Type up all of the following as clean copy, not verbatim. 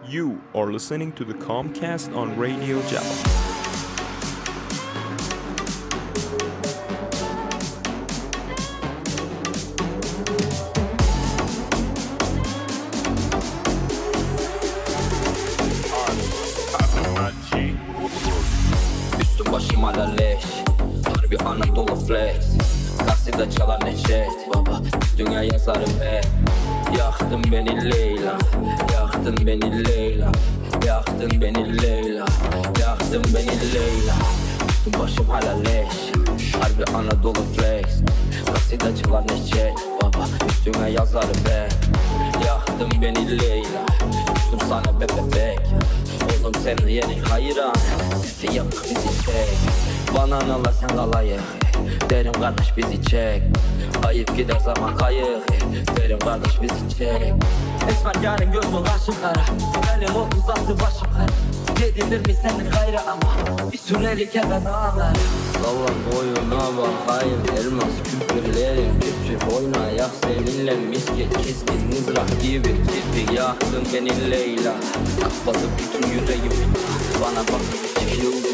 You are listening to the Comcast on Radio Java. Üstüm başım hala leş, harbi Anadolu flex. Takside çalar neşet, baba üstüne yazarım ben. Yaktın beni Leyla, yaktın beni Leyla, yaktın beni Leyla, yaktın beni Leyla. Üstüm başım hala leş, harbi Anadolu flex. Takside çalar neşet, baba üstüne yazarım ben. Yaktın beni Leyla, üstüm sana bebek. Oğlum senin yerin hayran, sefi yapık bizi çek. Bananalar sen kalayık, derim kardeş bizi çek. Ayıp gider zaman kayık, derim kardeş bizi çek. Esmer yarın gözün kaşı kara, benim 36 başım kara. Yedilir mi senin gayrı ama bir sürelik hemen ağlar. Sallan boyuna bak hayır elmas küpürlerim cüp cüp oynayak seninle misket keskin mızrak gibi tipi. Yaktın beni Leyla, kapadı bütün yüreğim, bana bak çekildi.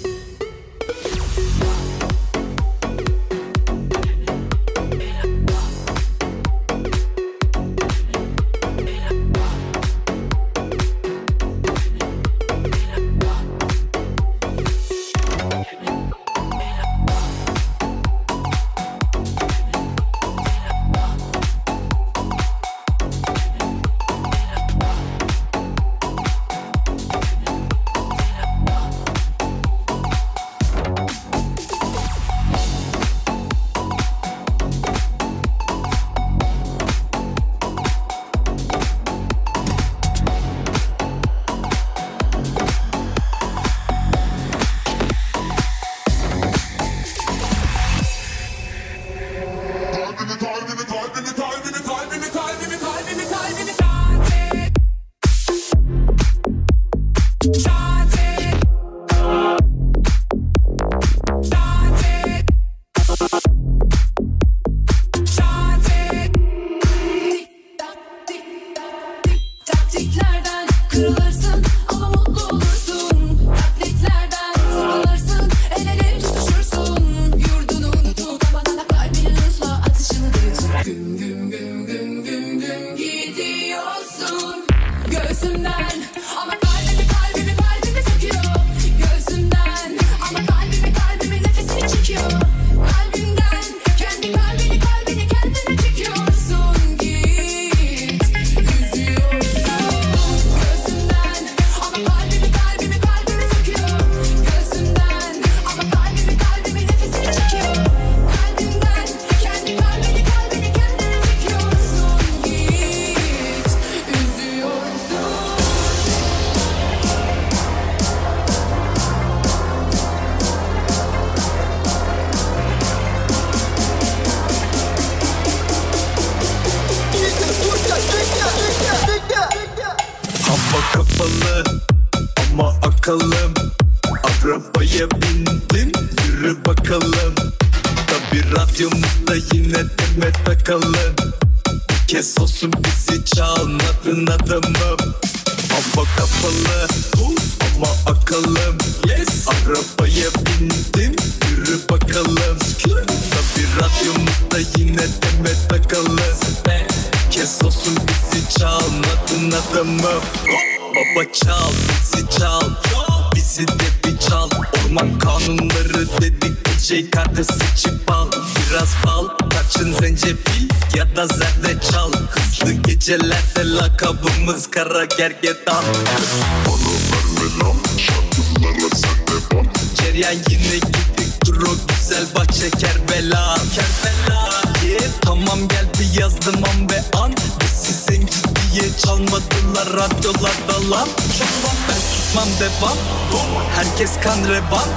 Gecelerde lakabımız kara gergedan. Bana verme lan, şarkılara sen de bak. Ceryan yine gittik dur o güzel bahçe Kerbela. Kerbela yeah. Tamam gel bir yazdım an ve an. Biz sen ciddiye çalmadılar radyolarda lan. Ben susmam devam. Herkes kan revan.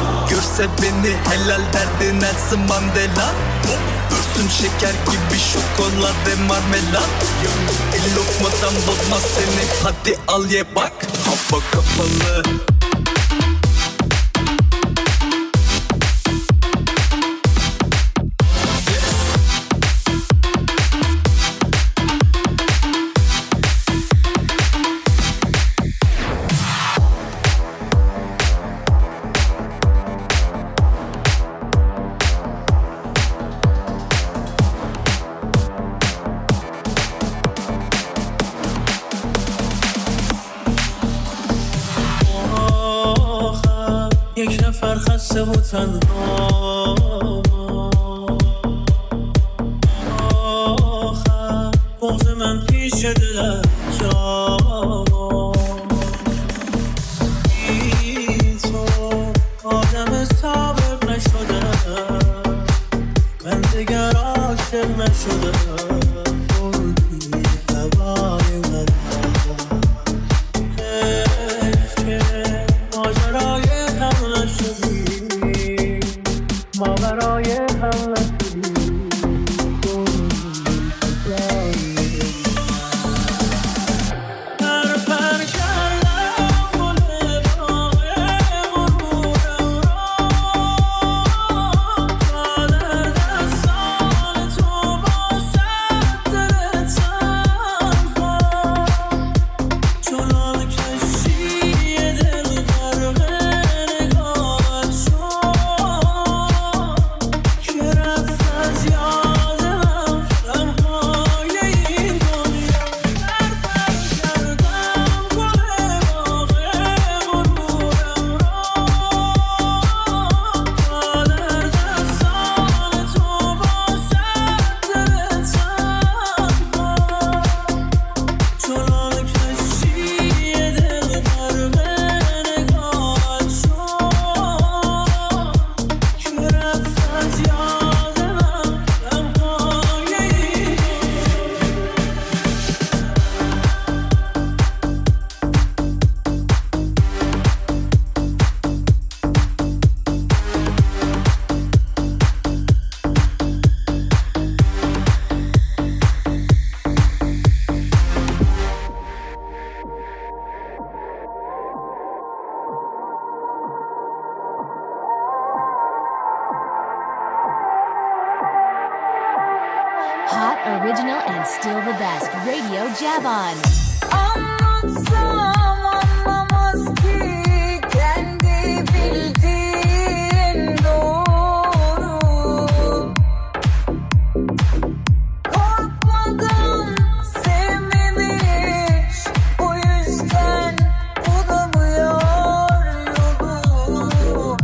Görse beni helal derdi Nelson Mandela. Üstüm şeker gibi şokolade marmelat. El lokmadan bozmaz seni hadi al ye bak. Hava kapalı. تنها آخر بغض من پیش دلت جا بی تو آدم صبر نشده من دیگر عاشق نشده بودی هوای من ما برای هم نشدیم پر پر کردم گل باغ غرورم را تا در دستان تو با صد دل تنها چنان کشتی دل غرق نگاهت شد Hot, original, and still the best. Radio Javon. Anlatsam anlamaz ki kendi bildiğin doğru. Korkmadan sevmemiş, o yüzden bulamıyor yolu.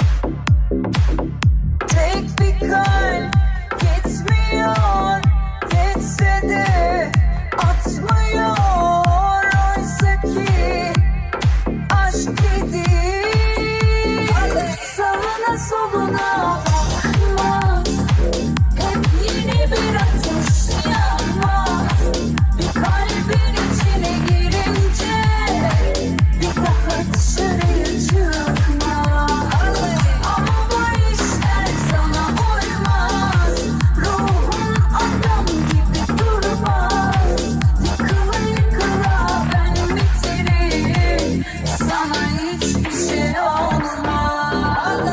Tek bir kalp gitmiyor, geçse de atmıyor. Oysa ki aşk değil, sağına soluna bakmaz. Hep yeni bir ateş yanmaz. Bir kalbin içine girince bir daha dışarıya çıkmaz. Ama bu işler sana uymaz. Ruhun adam gibi durmaz. Yıkıla yıkıla ben bitiririm. Sana hiçbir şey olmaz.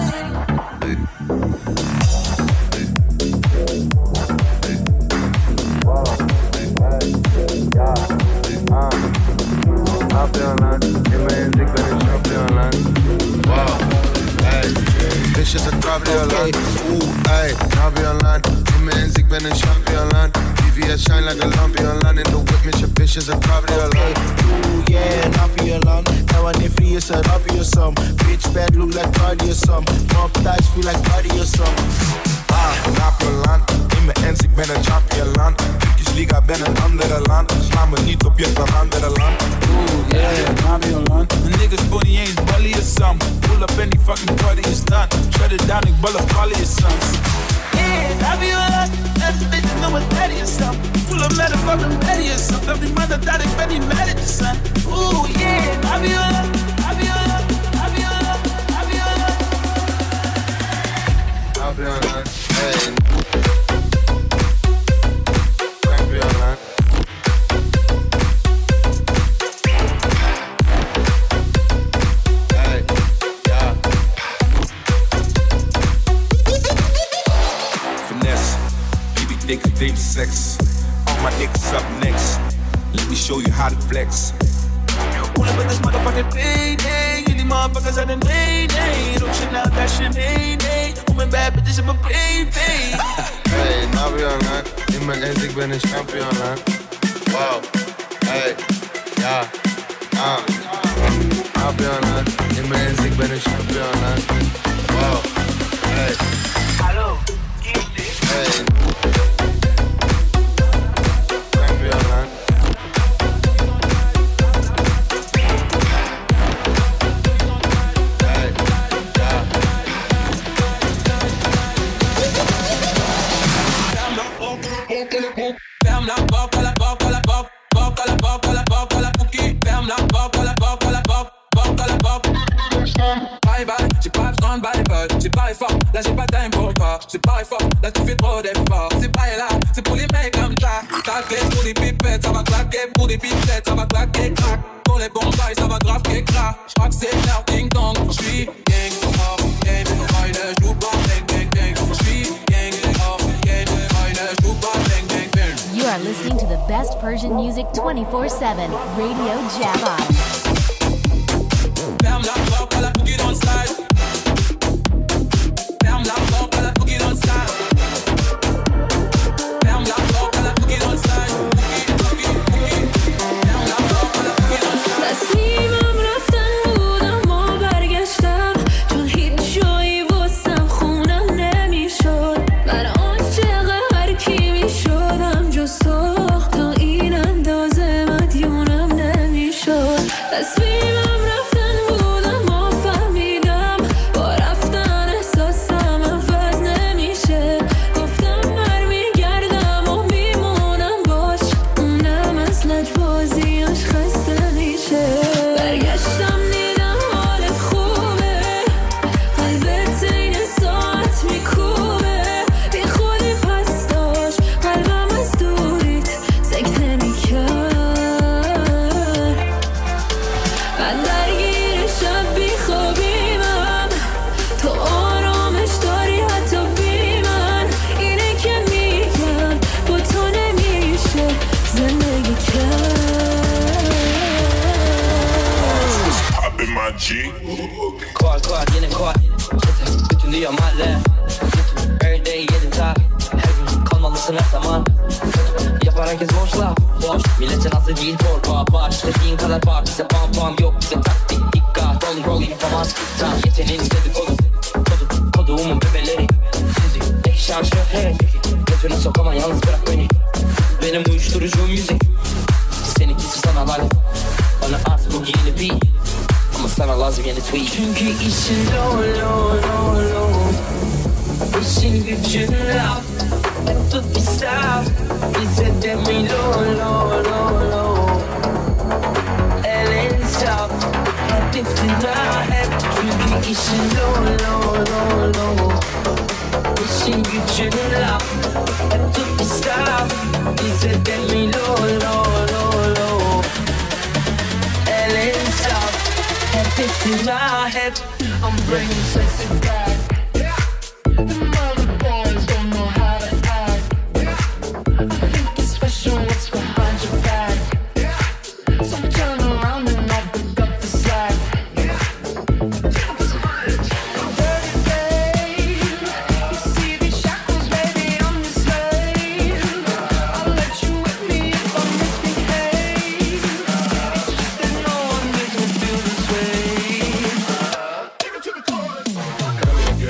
Şampiyon yemeğindik benim şampiyon lan. Wow, hey, this is a kabriyo lan. Hey, ne yapıyorsun lan? Yemeğindik benim şampiyon lan. VVS shine like a lampion lan. In the whip me your bitch is a kabriyo lan. Ooh yeah, ne yapıyor lan? Hemen nefriye sarapıyorsam. Bitch bad look like cardiosam. Mob ties feel like cardiosam. Ne yapıyorsun lan? Yemeğindik benim şampiyon lan. Liga ben een andere land. Sla me niet op je veranderde land. Ooh yeah, ne yapıyorsun lan? Niggas booty ain't bully or something. Pull up any fucking party is done. Shut it down and ball up all of your sons. Yeah, I be all up. That's the bitch know what's ready or something. Pull up motherfucking ready or something. Every mother that is ready mad at the sun. Ooh yeah, I be all up. I be all up. I be all up. I be all up. Ne yapıyorsun lan? Hey. Deep sex, all my niggas up next. Let me show you how to flex. Pull up with this motherfucking payday. You need motherfuckers on the nay. Don't shit now, that shit nay. Women bad bitches in my baby. Hey, ne yapıyorsun lan? Yemeğindik benim şampiyon lan. Wow, hey, ya, ne yapıyorsun lan? Yemeğindik benim şampiyon lan. Wow. Aló, ¿quién? Hey. Cambio online. Hey, yeah. Ferme la porte à la porte à la porte, porte à la porte à la porte à la cookie. Ferme la porte à la porte à la porte, porte à la porte. Bye bye, j'ai pas besoin de bye bye. J'ai pas fort, là j'ai pas time pour toi. J'ai pas fort, là tu fais trop d'efforts. C'est pas là, c'est pour les mecs comme ça. Ta clé pour des pipettes, ça va claquer. Pour des pipettes, ça va claquer, crack. Pour les bons bails, ça va grave crack. J'crois que c'est l'heure ding dong. J'suis gang, oh, game, boy, ne joue pas, bang, bang, bang. J'suis gang, oh, game, boy, ne joue pas, bang, bang, bang. You are listening to the best Persian music 24/7. Radio Javon. Ferme la porte à la boogie dans le slide. Ferme la porte à la boogie dans le slide. Ferme la porte à la boogie dans le slide. Boogie, boogie, boogie. Ferme la porte à la boogie dans le slide. تصمیمم رفتن بود اما برگشتم چون هیچ جایی واسم خونم نمیشد من عاشق هر کی میشدم جز تو تا این اندازه مدیونم نمیشد تصمیمم رفتن بود اما فهمیدم با رفتن احساسم عوض نمیشه گفتم برمیگردم و میمونم باش اونم از لجبازیاش خسته میشه برگشتم دیدم حالت خوبه قلبت این ساعت میکوبه بی خودی پس داشت قلبم از دوریت سکته میکرد من درگیر شب بی خوابیمم تو آرامش داری حتی بی من اینه که میگم با تو نمیشه زندگی کرد Poppin' my G. Kuat yine kuat. Bütün dünya mahalle. Every day 7 saat. Her gün kalmalısın her zaman. Yapar herkes boşla. Boş. Milletin aslı değil torba. Var istediğin kadar var. Bize pam pam yok. Bize taktik dikkat. Rolling rolling yapamaz. Tam yeteneğin istedi kodumun bebeleri. Sizi ek şarj hey. Götüne sokamam yalnız bırak beni. Benim uyuşturucum müzik. Seninkisi sana lanet. Bana az bu yeni beat. Ama sana lazım yeni tweet. Çünkü işin low İşin gücün laf. Tut bir saf. Bize de mi low Elin saf. Hep iftira hep. Çünkü işin low İşin gücün laf. Hep tut bir saf. Bize de mi low Elin saf. Hep iftira hep. I'm bringing sexy back. The mother boys don't know how to act. I think it's special what's behind your back. So turn around and I'll pick up the slack. Dirty babe, you see these shackles, baby, I'm your slave. I'll let you whip me if I misbehave. It's just that no one makes me feel this way. Take it to the chorus.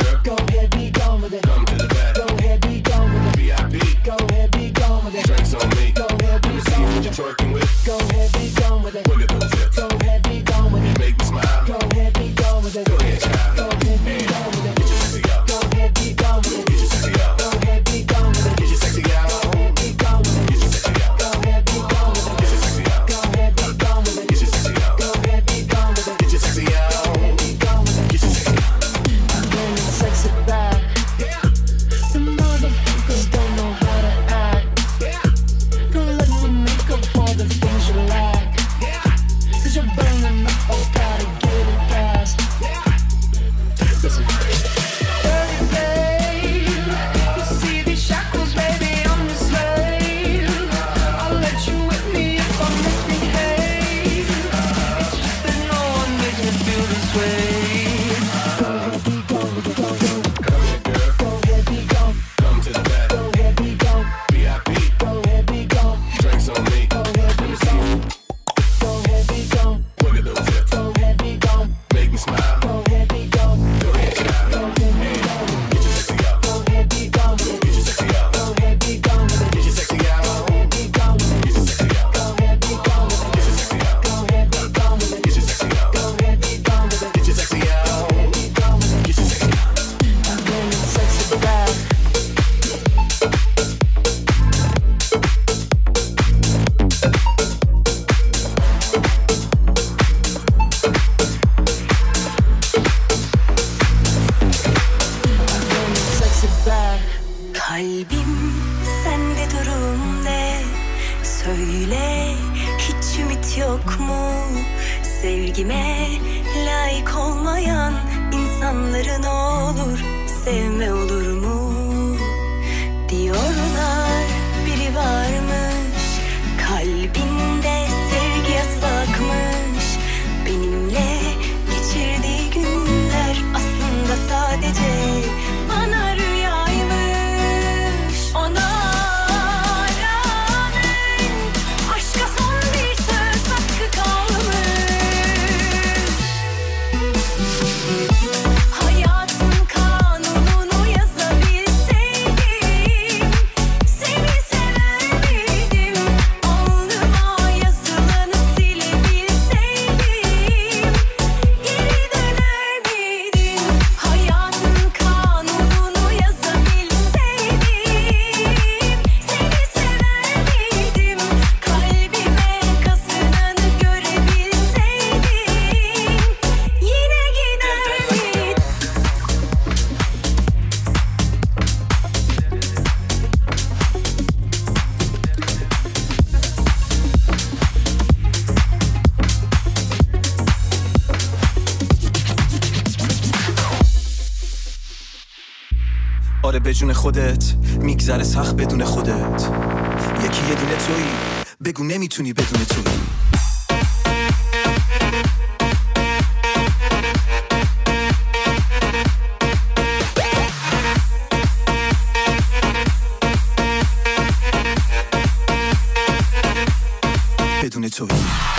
Kalbim sende durum ne? Söyle hiç ümit yok mu? Sevgime layık olmayan insanların olur, sevme olur mu? Diyorlar biri varmış, kalbinde sevgi yasakmış. Benimle geçirdiği günler aslında sadece bana rüyaymış. Ona rağmen aşka son bir söz hakkı kalmış. Hayatın kanununu yazabilseydim seni sever miydim? Alnıma yazılanı silebilseydim geri döner miydim? Hayatın kanununu yazabilseydim seni sever miydim? Kalbime kazınanı görebilseydim yine gider miydim? آره به جون خودت میگذره سخت بدون خودت. یکی یه دونه تویی، بگو نمیتونی بدون تویی. بدون تویی.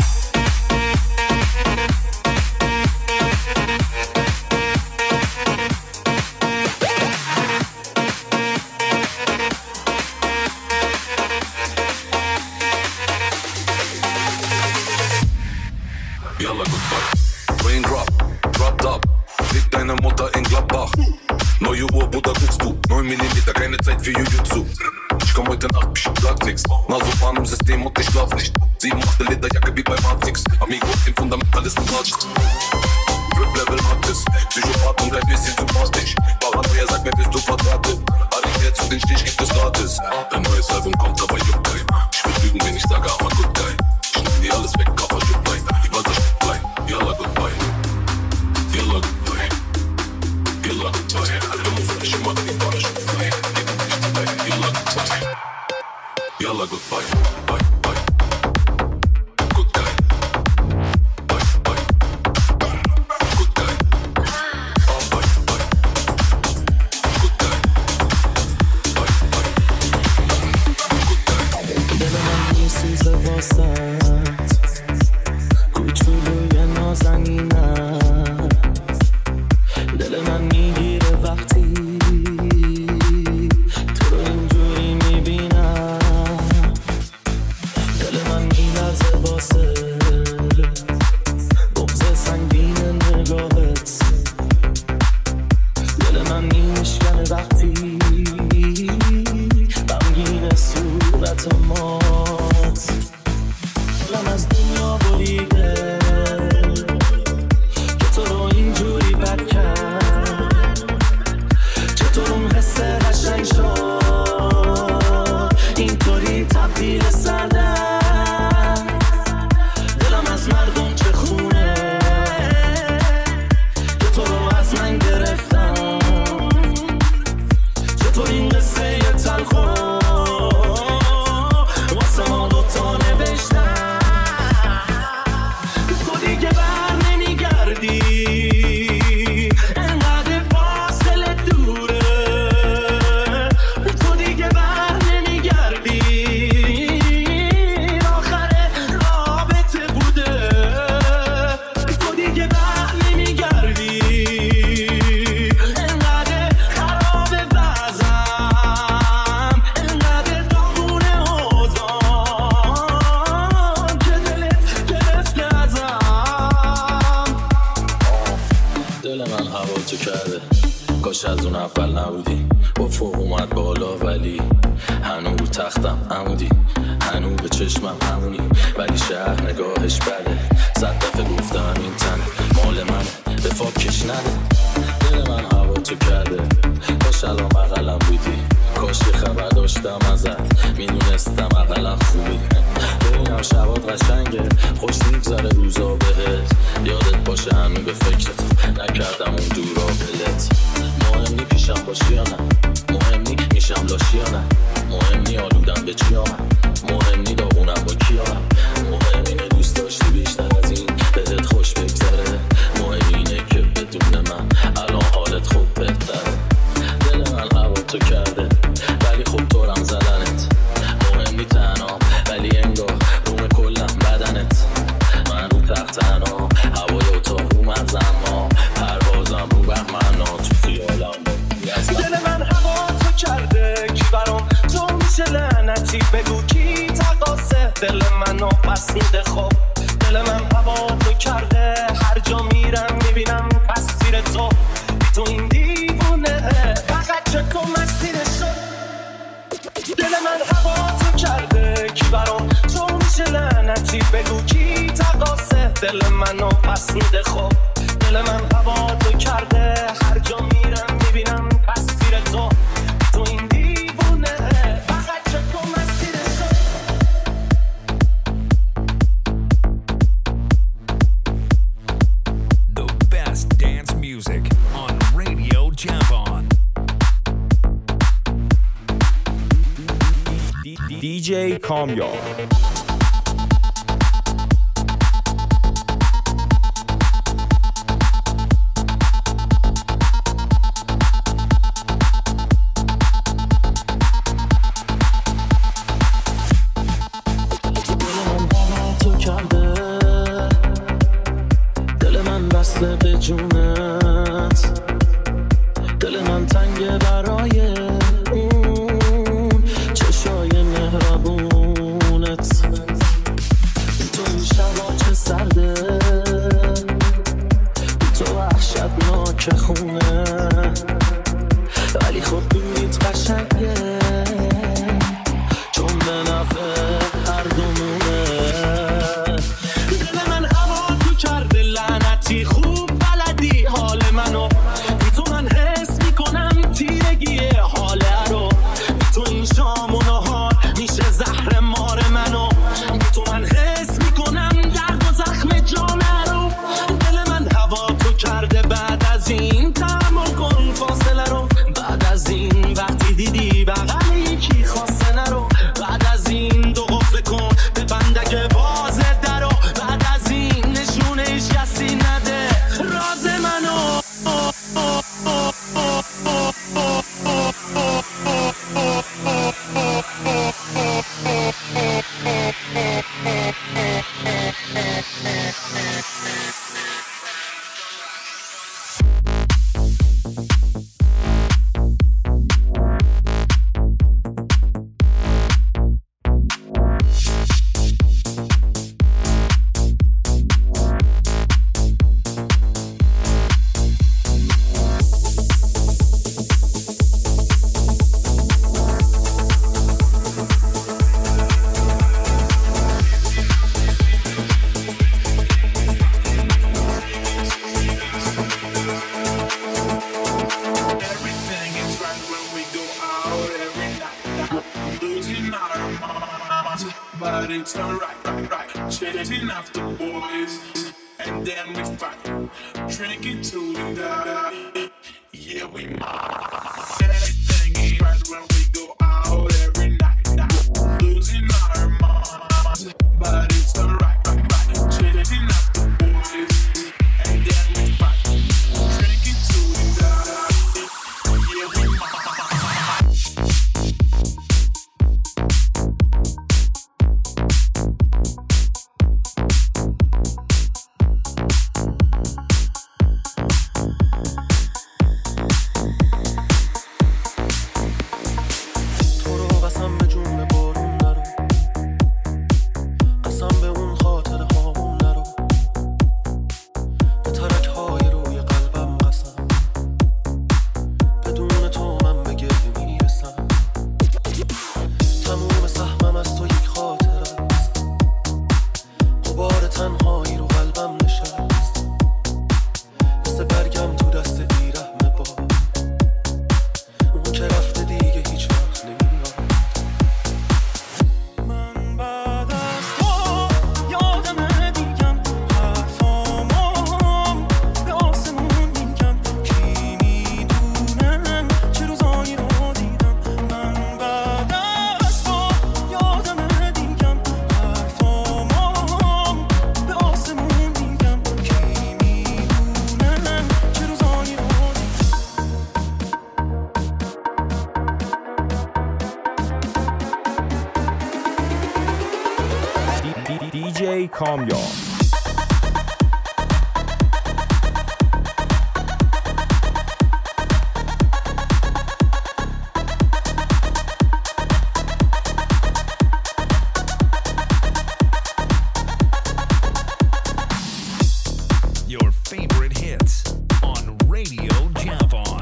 Yalla goodbye. Raindrop, drop top. Flieg deine Mutter in Gladbach. Neue Uhr, Bruder, guckst du. 9 Millimeter, keine Zeit für Jujutsu. Ich komm heute Nacht, psch, sag nix. Nasopan im System und ich schlaf nicht. 7 8 Lederjacke wie bei Matrix. Amigo, im Fundamentalisten Marsch. Drip Level Matrix. Psychopath und ein bisschen sympathisch. Paranoia, sag mir, bist du verdrahtet. Arriviert zu den Stich, gibt es gratis. Ein neues Album kommt, aber juckt kein. Ich will lügen, wenn ich sage, I'm a good guy. Ich nehm dir alles weg, Koffer, juckt rein. Die Walter steckt klein. Yalla goodbye. Yalla goodbye. Yalla goodbye. Alle Muffel, ich mach die Bahn schon frei. Gib mir nicht dabei. Yalla goodbye. Yalla goodbye. Bye, bye. Good guy. Bye, bye. Good guy. Bye, bye. Good guy. Bye, bye. Good guy. دل من میسوزه واسط کوچولوی نازنینم. دل من میگیره وقتی تو رو اینجوری میبینم. دل من میلرزه واسه بغض سنگین نگاهت. دل من میشکنه وقتی غمگین صورت مات. دلم از دنیا بریده که تو رو اینجوری بد کرد. چطور اون حس قشنگ شد اینطوری تبدیل سردن. دلم از مردم چه خونه که تو رو از من گرفتم. چطور این قصه یه تلخو واسه ما دوتا نوشتم. تو دیگه بر نمیگردی انقدر فاصله دوره. تو دیگه بر نمیگردی آخر رابطه بوده. تو دیگه بر نمیگردی انقدر خراب وضعم. انقدر داغونه اوضاعم که دلت گرفته ازم. دل من هوا تو کرده کاش از اون اول نبودی. با فوق اومد بالا ولی هنو رو تختم عمودی. هنو به چشمم همونی ولی شهر نگاهش بده. 100 دفعه گفتم این تنه مال منه به فاکش نده. دل من هوا تو کرده کاش الان بغلم بودی. کاش داشتم ازت میدونستم اقلا خوبی ببینم شبات قشنگه خوش میگذره روزا بهت یادت باشه هنو به فکرت نکردم اون دورا بلت مهم نی پیشم باشی یا نه مهم نی میشم لاشی یا نه مهم نی آلودم به چی آمد مهم نی داغونم با کی آمد مهم اینه دوست داشتی بیشتر از این بهت خوش بگذره مهم اینه که بدون من الان حالت خوب بهتره دل من هوا تو کرده ولی خوب دورم زدنت مهم نی تنها ولی انگار روم کلم بدنت من رو تخت تنها هوای اتاق رو مغزم ما پروازم رو بهمنا تو خیالم دل من هوا تو کرده کی برام تو میشه لعنتی بگو کی تقاسه دل منو پس میده خب دل من هوا تو کرده هر جا میرم میبینم تصویر تو بی تو این دیوونه فقط چه تو مسیره شد دل من هوا تو کرده کی برام تو میشه لعنتی بگو کی تقاسه دل منو پس میده خب دل من هوا تو کرده هر جا میرم میبینم تصویر تو تو این دیوونه فقط چه تو مسیره شد The best dance music on Radio Javon. DJ Kamyar. به جونت دل من تنگه برای اون چشای مهربونت تو این شبا چه سرده تو وحشتناک خونه ولی خب دوریت قشنگه چون به نفع هر دومونه دل من هوا تو کرده لعنتی خوب بلدی حال منو بی تو من حس میکنم تیرگیه حاله رو بی تو این شام و نهار میشه زهر مار منو بی تو من حس میکنم درد و زخم جانه رو دل من هوا تو کرده بعد از این تحمل کن فاصله رو بعد از این وقتی دیدی بغل یکی خواسته نرو بعد از این دو قفل کن به بندک بازه درو بعد از این نشونه ایش کسی نده راز منو But it's alright, chasing after boys, and then we fight, drinking to the die. Yeah, we might. Everything is right when we go out every night. Losing our minds, but it's alright, chasing after boys, and then we fight, drinking to the die. Yeah, we might. DJ کامیاب. Your favorite hits on Radio Javon.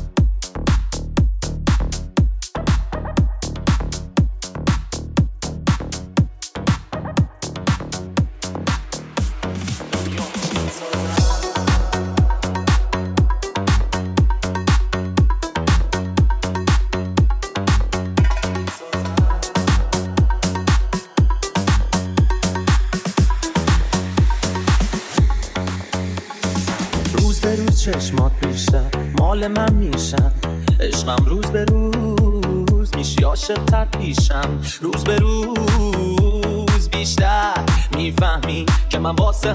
چشمات بیشتر مال من میشن، عشقم روز به روز میشی عاشق تر پیشم، روز به روز بیشتر میفهمی که من واسه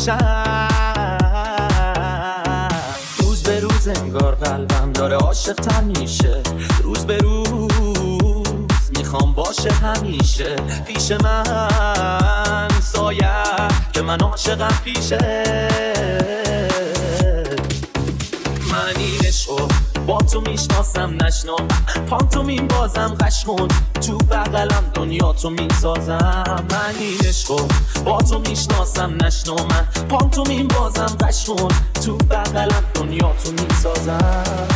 همیشم، روز به روز انگار قلبم داره عاشق تر میشه، روز به روز میخوام باشه همیشه پیش من، سایه که من عاشقم پیشه، من این عشقو با تو میشناسم نشنا، پانتومین بازم قشقون تو بغلم دنیا تو میسازم، من این عشقو با تو میشناسم نشنا، من پانتومین بازم قشقون تو بغلم دنیا تو میسازم.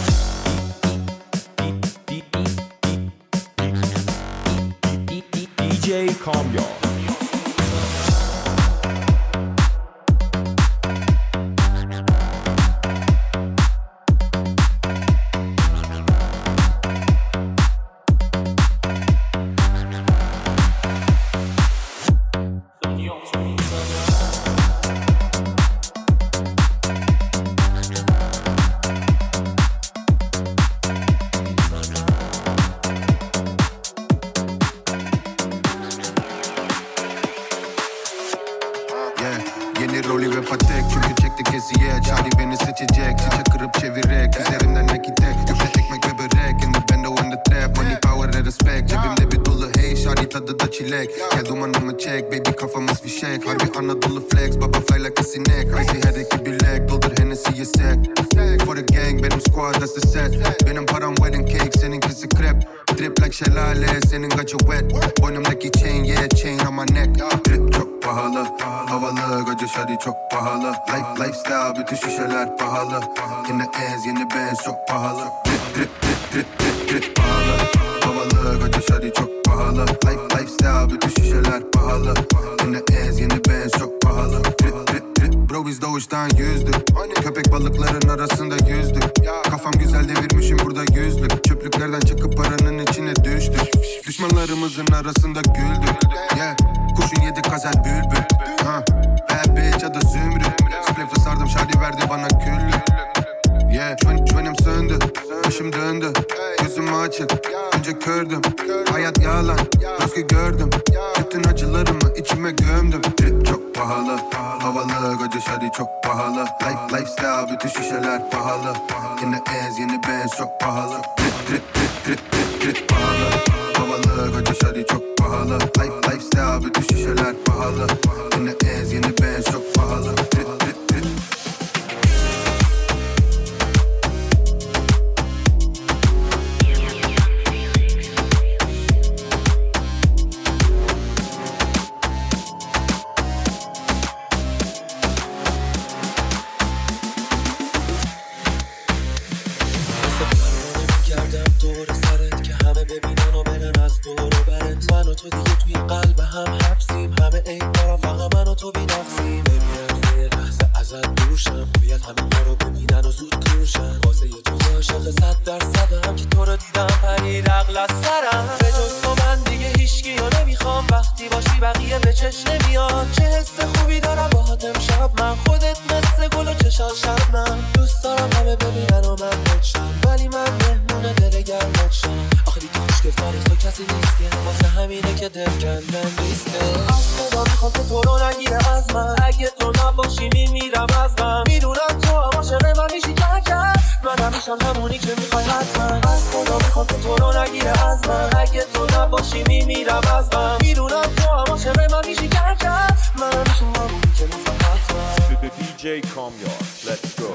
DJ کامیاب. Yeni rolü ve patek çünkü çektik eziyet, Charlie beni seçecek, çiçek kırıp çevirek, üzerimden nakit tek, üflet ekmek ve börek, in the bando in the trap, money power and respect, cebimde bir dolu hey, Charlie tadı da çilek, gel dumanımı çek, baby kafamız fişek, harbi Anadolu flex, baba fly like a sinek, crazy her iki bilek, doldur Hennessy'ye sek, for the gang benim squad that's the set, benim param wedding cake, seninkisi krep, drip like şelale, senin gacı wet, boynumdaki chain yeah chain on my neck, drip çok pahalı, havalı, gacı şadi çok pahalı, lifestyle bütün şişeler pahalı, yine ez yeni benz çok pahalı, drip pahalı, havalı, gacı şadi çok pahalı, lifestyle bütün şişeler pahalı, yine ez yeni benz çok pahalı, bro biz doğuştan yüzdük, köpek balıkların arasında yüzdük, kafam güzel devirmişim burada yüzlük, çöplüklerden çıkıp paranın içine düştük, düşmanlarımızın arasında güldük, yeah. Kuşun yedi kazel bülbül, bad bitch ya da zümrüt, spliff'ı sardım şadi verdi bana küllük, yeah. Benim söndü, başım döndü, gözüm açık, önce kördüm, hayat yalan, rızkı gördüm, bütün acılarımı içime gömdüm, drip çok pahalı, havalı, gacı şadi çok pahalı, lifestyle bütün şişeler pahalı, yine ez yeni benz çok pahalı, drip pahalı, havalı, gacı şadi çok pahalı, lifestyle bütün şişeler pahalı, yine ez yeni benz çok pahalı, تو دیگه توی قلب هم حبسیم، همه این کارا فقط من و تو بی‌نقصیم، نمی‌ارزه یه لحظه ازت دورشم، باید همه ما رو ببینن و زود کورشن، واسه یه تو عاشق 100% که تو رو دیدم پرید عقل از سرم، به جز تو من دیگه هیچکی رو نمیخوام، وقتی باشی بقیه به چشم نمیاد، چه حس خوبی دارم باهات امشب من، خودت مثل گل و چشات شبنم، دوست دارم همه ببینن و من بچم، ولی من مهمون دل گرمت شم، آخه دیگه خوشگل فارس تو کسی نیست که واسه همینه که دل کندن نیسته، از خدا میخوام که تو رو نگیره از من، اگه تو نباشی میمیرم از من، میدونم تو هم عاشق من میشی کرد، من همیشم همونی که میخوای حتما، از خدا میخوام که تو رو نگیره از من، اگه تو نباشی میمیرم از من، میدونم تو هم عاشق من میشی کرد. Calm Yard. Let's go.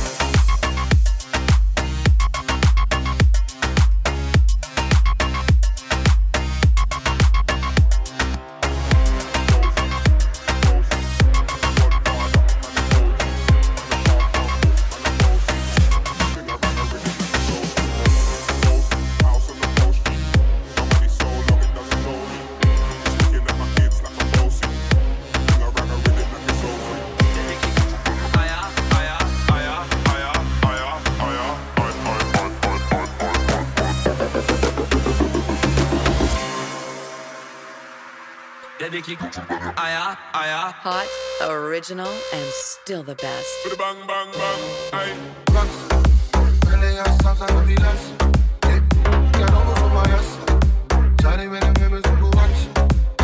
Hot, original, and still the best. Bang, bang, bang, ay. Hele yazsam sana bilersin. Gel omuzuma yazsın. Seni benim ömrüm bu akşam.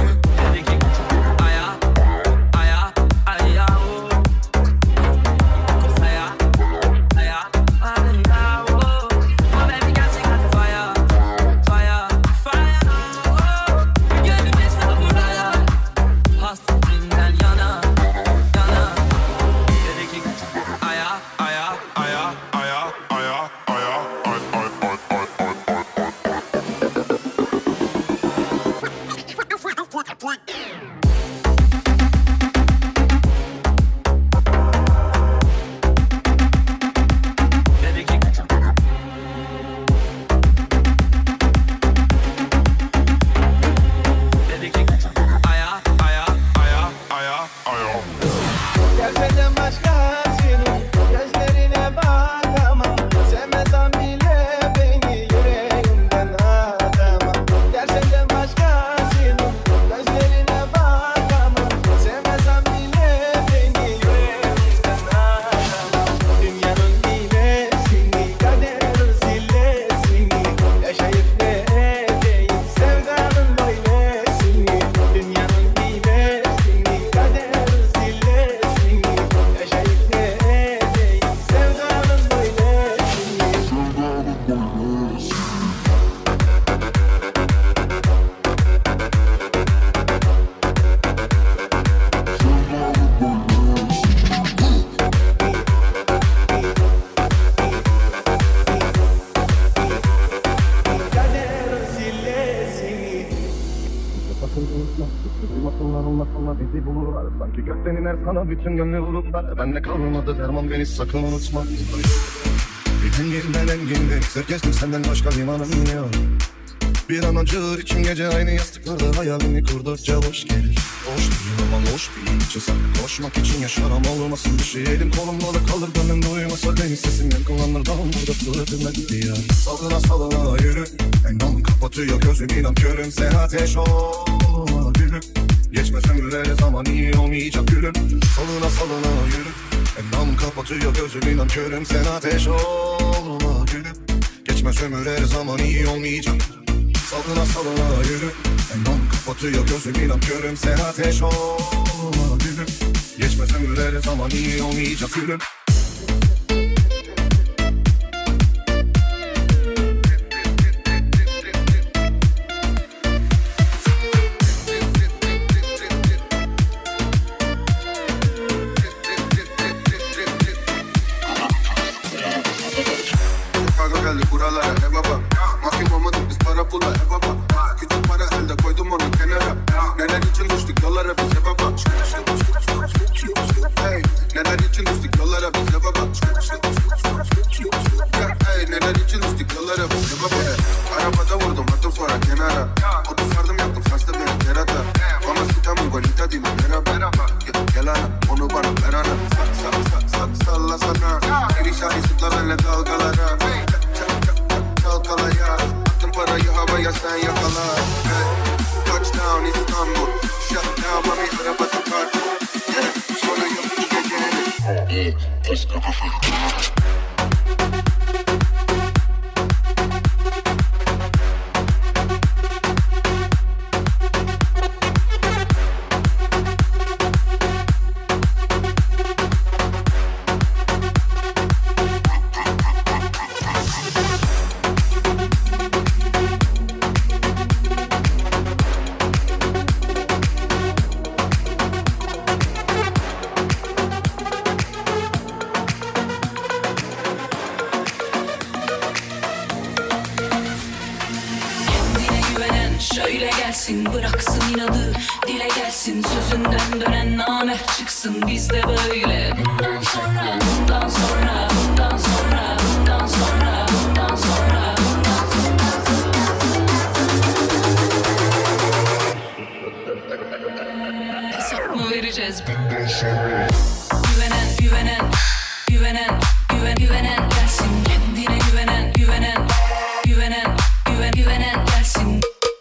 Sanki gökten iner sana bütün gönlü vururlar. Benle kalmadı derman, beni sakın unutma. Bir enginden engindeniz, herkesin senden başka limanım yok. Bir an acır içim gece aynı yastıklarda hayalini kurdukça hoş gelir. Hoş değil ama hoş bir için sen koşmak için yaşaram olmasın bir şey. Elim kolumda da kalır gönlüm duymasa benim sesim yankılanır dağım burada fırtına gidiyor. Salına salına yürü, endam kapatıyor gözüm inan körüm. Sen ateş ol gülüm, geçmez ömürleri zaman iyi olmayacak gülüm. Salına salına yürü, endam kapatıyor gözüm inan körüm. Sen ateş ol gülüm, geçmez ömürleri zaman iyi olmayacak. Salına salına yürü, endam kapatıyor gözüm inan körüm. Sen ateş ol gülüm, geçmez ömürleri zaman iyi olmayacak gülüm. Geldi buralara he baba. Mahkum olmadık biz para pula he baba. Küçük para elde koydum onu kenara. Neler için düştük yollara biz he baba. Hey, neler için düştük yollara biz he baba. Hey, neler için düştük yollara biz he baba. Arabada vurdum attım sonra kenara. Otu sardım yaktım saçta beni kerata. Bana sitem bonita değil mi merhaba. Gel ana onu bana ver ana. Salla sana. Geri şahin sıkla benle dalgalara. Çalkalaya, attım parayı havaya sen yakala. Hey, touchdown İstanbul, shutdown mami araba takar. Sonra yok bu gecenin. şöyle gelsin, bıraksın inadı, dile gelsin, sözünden dönen namert çıksın, bizde böyle. Bundan sonra, bundan sonra, bundan sonra, bundan sonra, bundan sonra, bundan sonra. Hesap mı vereceğiz? Bundan sonra. Güvenen gelsin, kendine güvenen gelsin.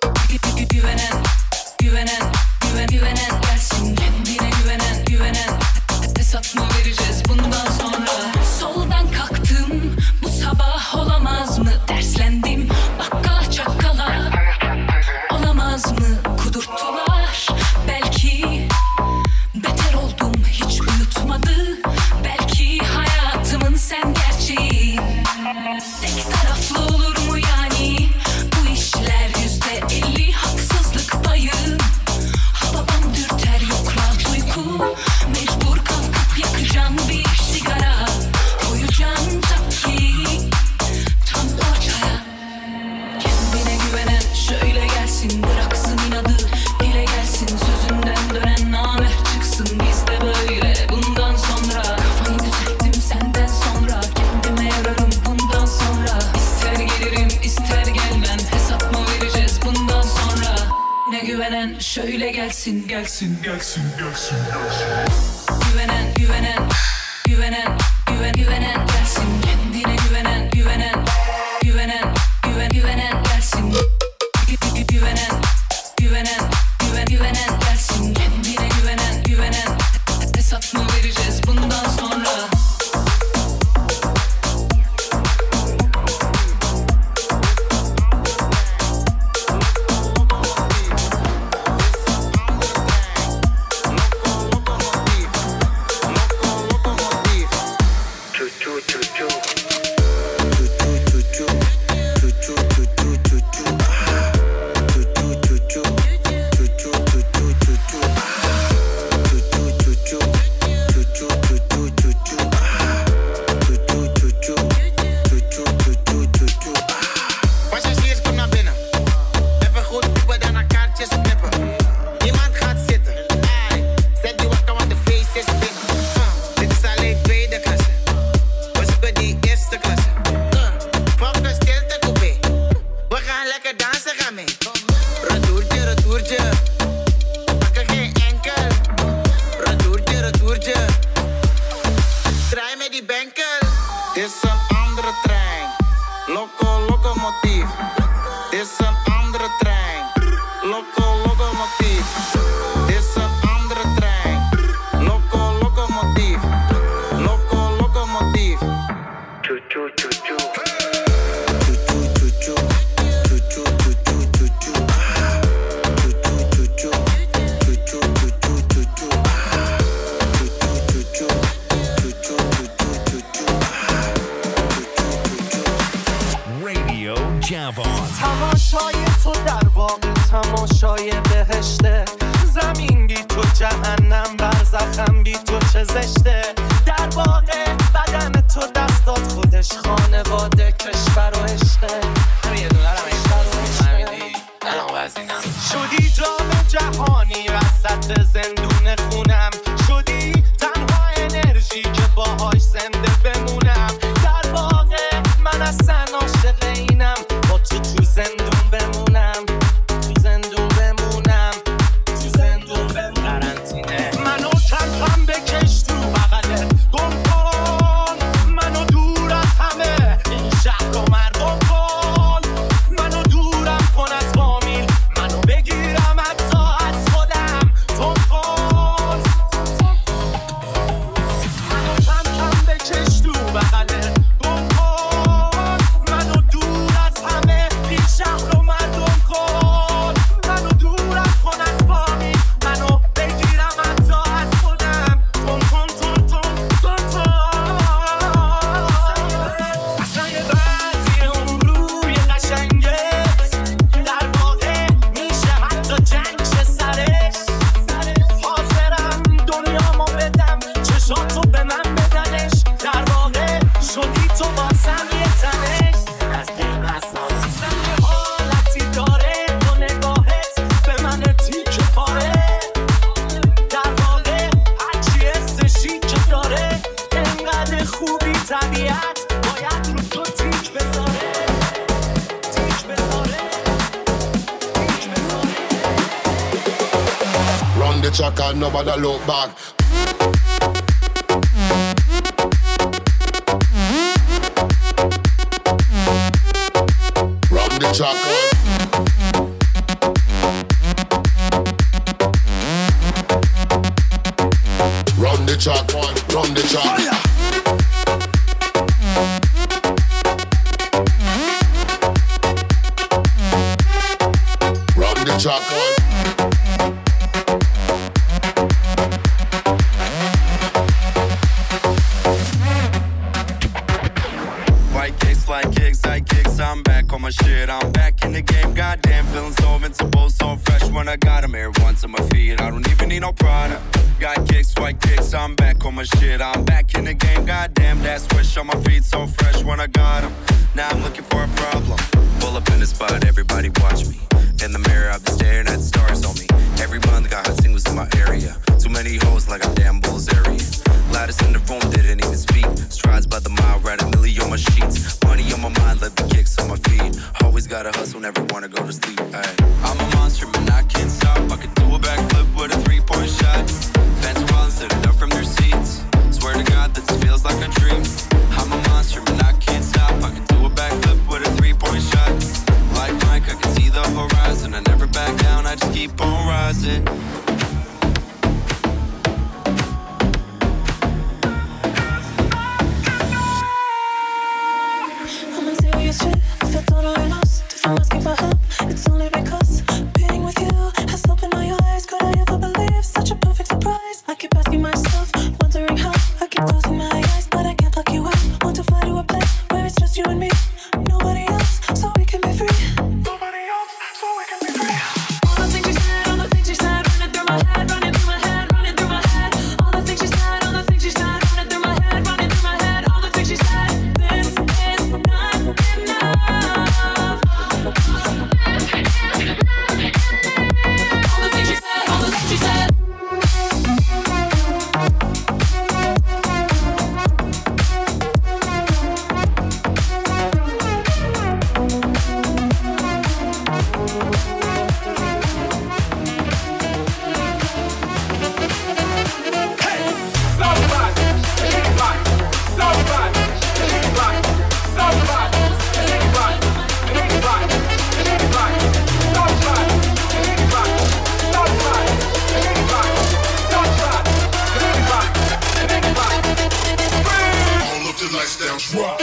Güvenen gelsin, kendine güvenen. Hesap mı vereceğiz bundan sonra? Soldan kalktım, bu sabah olamaz mı? Derslendim, bakkala çakkala. Olamaz mı? Kudurttular, belki. Beter oldum, hiç uyutmadı. Belki hayatımın sen gerçeği. Tek taraflı olur mu yani? Bu işler %50 haksızlık payı. Babam dürter, yok rahat uyku. Mecbur kalkıp yakacağım bir sigara. Koyacağım takkiyi tam ortaya. Kendine güvenen şöyle gelsin, bıraksın inadı, dile gelsin, sözünden dönen namert çıksın, bizde böyle. Bundan sonra kafayı düzelttim senden sonra, kendime yararım bundan sonra. İster gelirim ister gelmem, hesap mı vereceğiz bundan sonra? Ne güvenen şöyle gelsin, gelsin. Güvenen gelsin, kendine güvenen gelsin. Güvenen gelsin, kendine güvenen. Hesap mı vereceğiz bundan sonra? تماشای تو در واقع تماشای بهشته. زمین بی تو جهنم، برزخم بی تو چه زشته. در واقع بدن تو دستات خودش خانواده کشور و عشقه. یه دونه رو فهمیدی؟ الان وزینم شدی جام جهانی وسط زندون خونم. شدی تنها انرژی که باهاش زنده بمونم. در واقع من اصلا عاشق اینم، با تو زندون بمونم. تو زندون بمونم. قرنطینه منو کلکم بکش تو بغله. گم کن منو دور از همه این شهر و مردم کن. منو دورم کن از فامیل، منو بگیرم حتی از خودم. تو کن منو کلکم بکش تو بغله. گم کن منو دور از همه این شهر و مردم. track and nobody look back. Run the track on. Run the track on, run the track. Fire! Run the track on. White kicks, fly kicks, side kicks, I'm back on my shit. I'm back in the game, goddamn, feeling so invincible, so fresh when I got them here once on my feet. I don't even need no product. Got kicks, white kicks, I'm back on my shit. I'm back in the game, goddamn, that swish on my feet, so fresh when I got them. Now I'm looking for a problem. Pull up in the spot, everybody watch me. In the mirror, I've been staring at stars on me. Every month, got hot singles in my area. Too many hoes like I'm damn Bulls area. Loudest in the room, didn't even speak. Strides by the mile, ride a million on my sheets. Money on my mind, let the kicks on my feet. Always gotta hustle, never wanna go to sleep. Ay. I'm a monster, man, I can't stop. I could do a backflip with a 3-point shot. Fans are all sitting up from their seats. Swear to God, this feels like a dream. I'm a monster, man, I can't stop. I could do a backflip with a 3-point shot. Like Mike, I can see the horizon. I never back down, I just keep on rising. I'm in serious shit, I feel totally lost. If I'm asking for help, it's only because being with you has opened my eyes. Could I ever believe such a perfect surprise? I keep asking myself, wondering how. I keep closing my eyes, but I can't block you out. Want to fly to a place where it's just you and me. Nobody else, so we can be free. Nobody else, so we can be free. All the things you said, all the things you said, running through my head, running through my head, running through my head. All the things you said, all the things you said, running through my head, running through my head. All the things you said. This is not enough. All the things you said, all the things you said. All of the lights down, drop.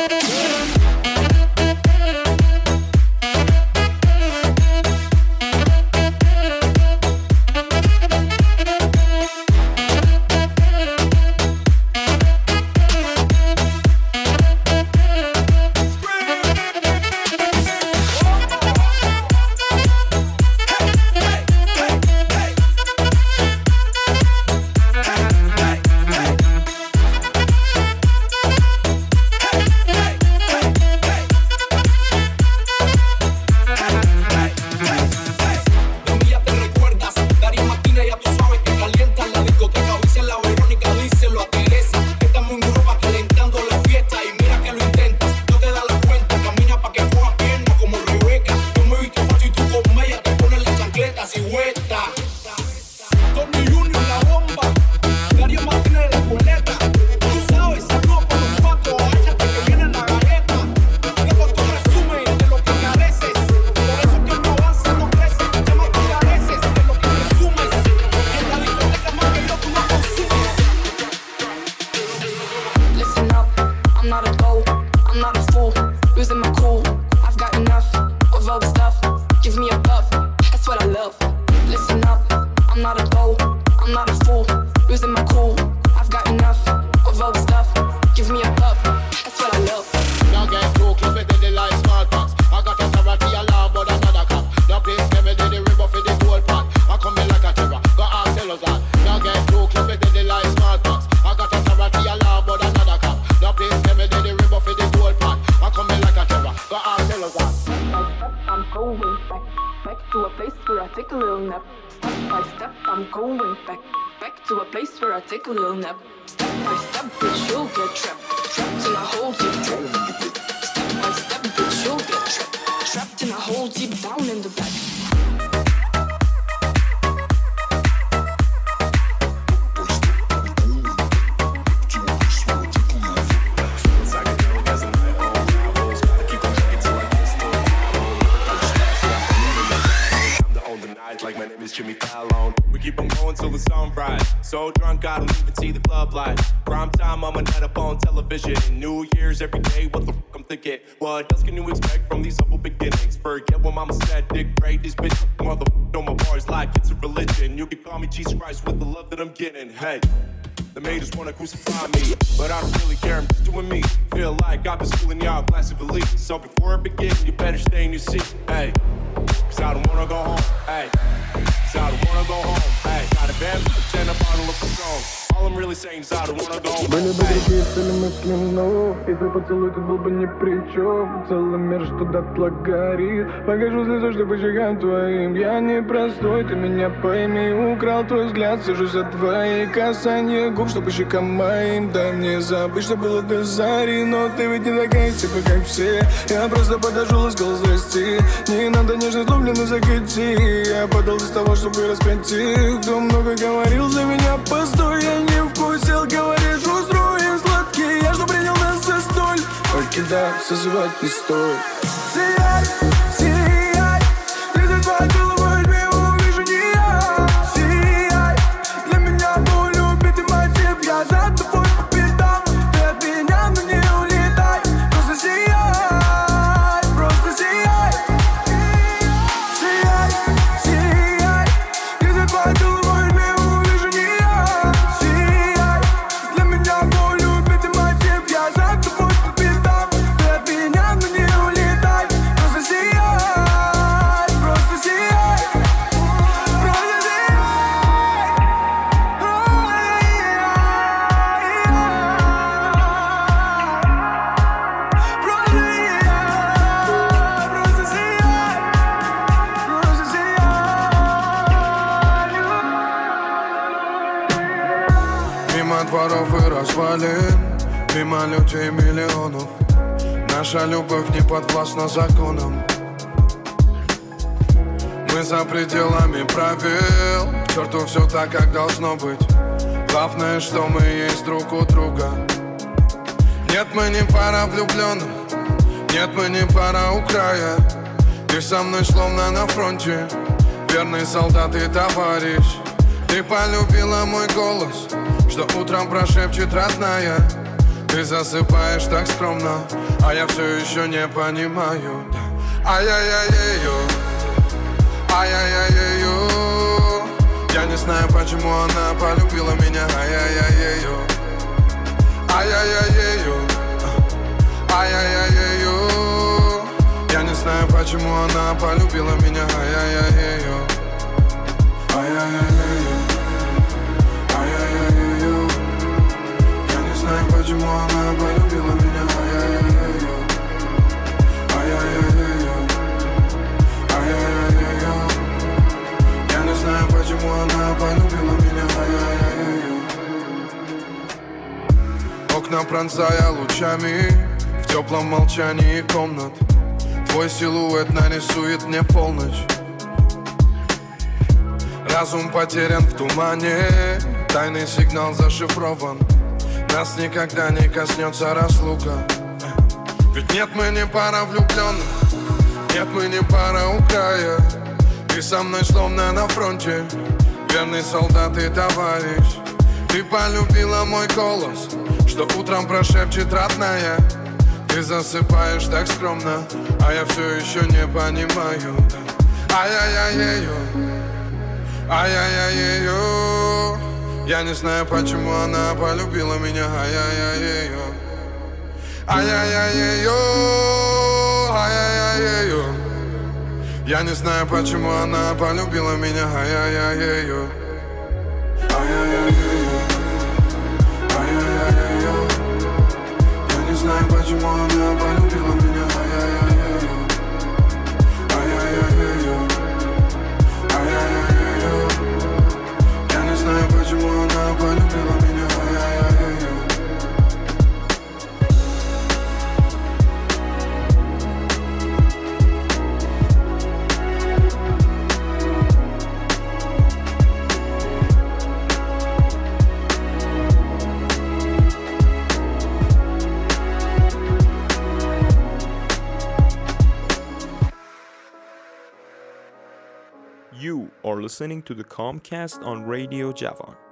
Ya te recuerdas, Darío Martínez, ya tú sabes que calienta la discoteca. Dice la Verónica, díselo a Teresa, que estamos en Europa calentando la fiesta. Y mira que lo intentas, no te das la cuenta. Camina pa' que coja pierna como Rebeca. Yo me vi que foto y tú con ella te pones la chancleta si vuelta. Tony Junior la bomba, Darío Martínez la escueleta. Tú sabes, saludos por los cuatro, échate que viene la galleta. Luego tú resumen de lo que careces, por eso que no avanza, no crece. Llama tú careces de lo que presumes, y en la discoteca más que yo tú no consumes. Listen up, I'm not a dope, I'm not a fool, losing my cool. I've got enough of all the stuff, give me a buff, that's what I love. Listen up, I'm not a dope, I'm not a fool, losing my cool. I've got enough of all the stuff, give me a buff, that's what I love. Now get too close, me did the like smallpox. I got a karate alarm, but another cop. Now please tell me did the river for the gold pot. I come in like a terror, go ask tell us that. Now get too close, me did the like smallpox. I got a karate alarm, but another cop. Now please tell me did the river for the gold pot. I come in like a terror, go ask tell us that. I'm going back to a place where I take a little nap. Step by step, I'm going back to a place where I take a little nap. Step by step, bitch, you'll get trapped in a hole deep. Step by step, bitch, you'll get trapped in a hole deep down in the back. like my name is Jimmy Fallon. We keep on going till the sunrise. So drunk, I don't even see the club light. Prime time, I'm a night up on television. New Year's every day, what the fuck I'm thinking? What else can you expect from these humble beginnings? Forget what mama said, dick break these bitches. Motherfucker, know my bars like it's a religion. You can call me Jesus Christ with the love that I'm getting. Hey. The haters wanna crucify me, but I don't really care, I'm just doing me. Feel like I've been schooling y'all class of elite. So before it begins, you better stay in your seat, hey. Cause I don't wanna go home, hey. Cause I don't wanna go home, hey. Got a band, pretend a bottle of Patron. All I'm really saying is I don't wanna go home, Были бы другие цели мысли, но и твой поцелуй тут был бы ни при чем. Целый мир что дотла горит. Покажу слезу, чтобы щекам твоим. Я не простой, ты меня пойми. Украл твой взгляд, сижу за твои касания губ, чтобы щекам моим. Дай мне забыть, что было до зари. Но ты ведь не такая, типа как все. Я просто подошел и сказал здрасте. Не надо нежно злобленный закати. Я подал из того, чтобы распять их. Кто много говорил за меня, постой. Я не вкусил, говоришь, устроен сладкий. Я что принял нас за столь. Покидай, созывать не стоит. Сияй, сияй. Ты закрывай головой, любимую, вижу не я. Сияй, для меня был любитый мотив. Я за тобой по пятам. Ты от меня, но не улетай. Просто сияй, просто сияй. Сияй, сияй. Ты закрывай головой, любимую, вижу не я. Сияй, для меня был любитый мотив. Я за тобой по пятам. Ты от меня, но не улетай. Просто сияй, просто сияй. Просто сияй. Мимо дворов и развалин, мимо людей миллионов. Наша любовь не подвластна законам. Мы за пределами правил. К черту все так, как должно быть. Главное, что мы есть друг у друга. Нет, мы не пара влюбленных. Нет, мы не пара у края. Ты со мной словно на фронте. Верный солдат и товарищ. Ты полюбила мой голос, что утром прошепчет родная. Ты засыпаешь так скромно, а я все еще не понимаю. Ай-яй-яй-яй-ю, ай-яй-яй-яй-ю. Я не знаю, почему она полюбила меня. Ай-яй-яй-яй-ю, ай-яй-яй-яй-ю, ай-яй-яй-яй-ю. Я не знаю, почему она полюбила меня. Ай-яй-яй-яй-ю, ай-яй-яй-яй-ю, ай-яй-яй-яй-ю. Я не знаю, почему она полюбила меня. Ай-яй-яй-яй-ю, ай-яй-яй-яй-ю, ай-яй-яй-яй-ю. Я не знаю, почему она полюбила меня. Ай-яй-яй-яй-ю. Окна пронзая лучами в теплом молчании комнат. Твой силуэт нарисует мне полночь. Разум потерян в тумане, тайный сигнал зашифрован. Нас никогда не коснется разлука. Ведь нет, мы не пара влюбленных. Нет, мы не пара у края. Ты со мной словно на фронте. Верный солдат и товарищ. Ты полюбила мой голос, что утром прошепчет родная. Ты засыпаешь так скромно, а я все еще не понимаю. Ай-яй-яй-яй-ю, ай-яй-яй-яй-ю. Я не знаю, почему она полюбила меня. Ай-яй-яй-яй-ю, ай-яй-яй-яй-ю, ай-яй-яй-яй-ю. Я не знаю, почему она полюбила меня. Ай-яй-яй-яй-ю, ай-яй-яй-яй-ю, ай-яй-яй-яй-ю. Я не знаю, почему она полюбила меня. Ай-яй-яй-яй-ю, ай-яй-яй-яй-ю, ай-яй-яй-яй-ю. Я не знаю, почему она полюбила меня. Ай-яй-яй-яй-ю. You are listening to the Comcast on Radio Javan.